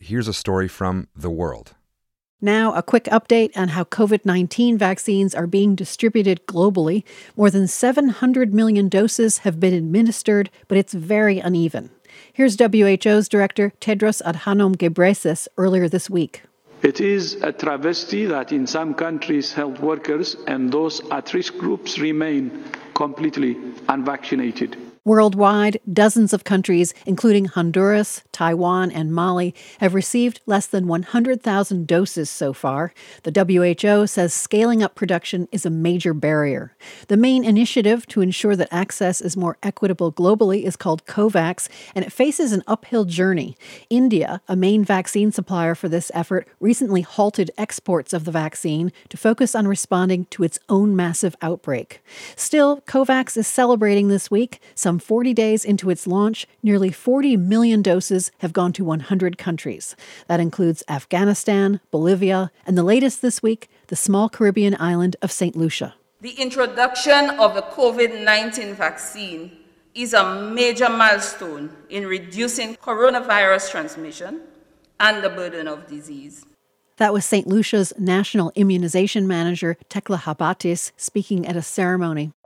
here's a story from The World. Now, a quick update on how COVID-19 vaccines are being distributed globally. More than 700 million doses have been administered, but it's very uneven. Here's WHO's director, Tedros Adhanom Ghebreyesus, earlier this week. It is a travesty that in some countries, health workers and those at-risk groups remain completely unvaccinated. Worldwide, dozens of countries, including Honduras, Taiwan, and Mali, have received less than 100,000 doses so far. The WHO says scaling up production is a major barrier. The main initiative to ensure that access is more equitable globally is called COVAX, and it faces an uphill journey. India, a main vaccine supplier for this effort, recently halted exports of the vaccine to focus on responding to its own massive outbreak. Still, COVAX is celebrating this week. Some 40 days into its launch, nearly 40 million doses have gone to 100 countries. That includes Afghanistan, Bolivia, and the latest this week, the small Caribbean island of St. Lucia. The introduction of the COVID-19 vaccine is a major milestone in reducing coronavirus transmission and the burden of disease. That was St. Lucia's National Immunization Manager, Tekla Habatis, speaking at a ceremony.